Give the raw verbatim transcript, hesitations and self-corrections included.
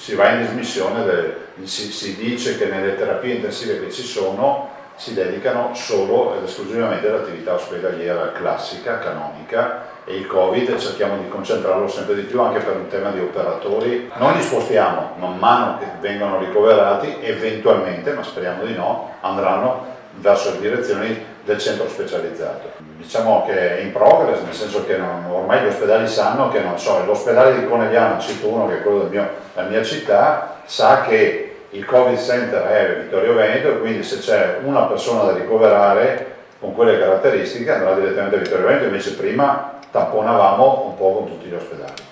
si va in dismissione, del, si, si dice che nelle terapie intensive che ci sono si dedicano solo ed esclusivamente all'attività ospedaliera classica, canonica, e il Covid cerchiamo di concentrarlo sempre di più anche per un tema di operatori. Non li spostiamo, man mano che vengono ricoverati, eventualmente, ma speriamo di no, andranno verso le direzioni del centro specializzato. Diciamo che è in progress, nel senso che non, ormai gli ospedali sanno che, non so, l'ospedale di Conegliano, cito uno che è quello del mio, della mia città, sa che il Covid Center è Vittorio Veneto e quindi se c'è una persona da ricoverare con quelle caratteristiche andrà direttamente a Vittorio Veneto, invece prima tamponavamo un po' con tutti gli ospedali.